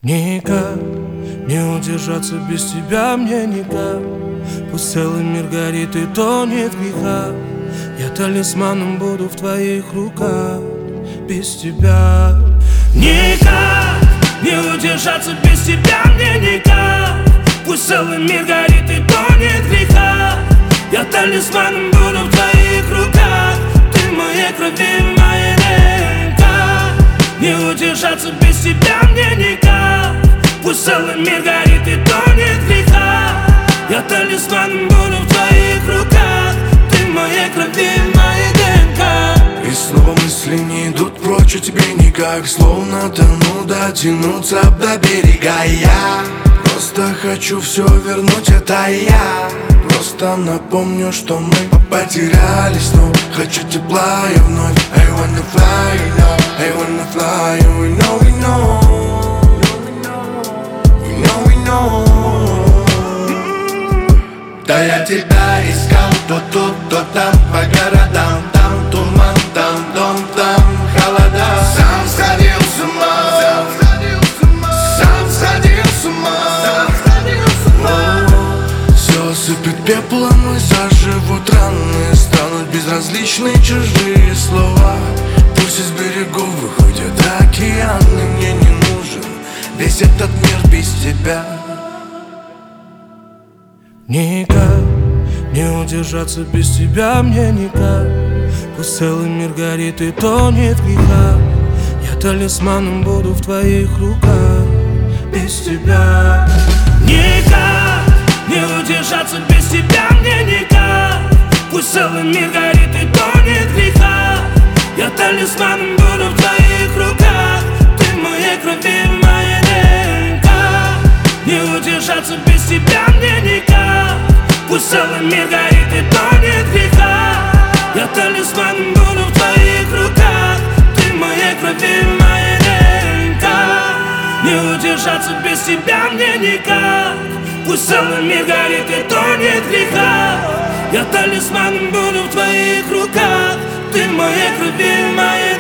Никак не удержаться без тебя мне никак. Пусть целый мир горит и тонет в грехах, я талисманом буду в твоих руках. Без тебя никак не удержаться без тебя мне никак. Пусть целый мир горит и тонет в грехах, я талисманом буду в твоих руках. Ты в моей крови, моя ДНК. Не удержаться без тебя мне никак. Пусть целый мир горит и тонет в грехах, я талисманом буду в твоих руках. Ты в моей крови, моя ДНК. И снова мысли не идут прочь, а тебе никак. Словно тону, дотянуться до берега. Я просто хочу все вернуть, это я. Просто напомню, что мы потерялись, но хочу тепла и вновь. I wanna fly, you know, I wanna fly, we know, we know. We know, we know. Да я тебя искал то тут, то там, по городам. Там туман, там дом, там холода. Сам сходил с ума, сам сходил с ума. Все сыпет пеплом и заживут раны. Станут безразличны чужие слова. Пусть из берегов выходят океаны. Мне не нужен весь этот мир без тебя. Никак не удержаться без тебя мне никак. Пусть целый мир горит и тонет в грехах, я талисманом буду в твоих руках. Без тебя никак не удержаться без тебя мне никак. Пусть целый мир горит и тонет в грехах, я талисманом буду в твоих руках. Ты в моей крови, моя ДНК. Не удержаться без тебя мне никак. Пусть целый мир горит и тонет в грехах, я талисманом буду в твоих руках. Ты в моей крови, моя ДНК. Не удержаться без тебя мне никак. Пусть целый мир горит и тонет в грехах, я талисманом буду в твоих руках. Ты в моей крови, моя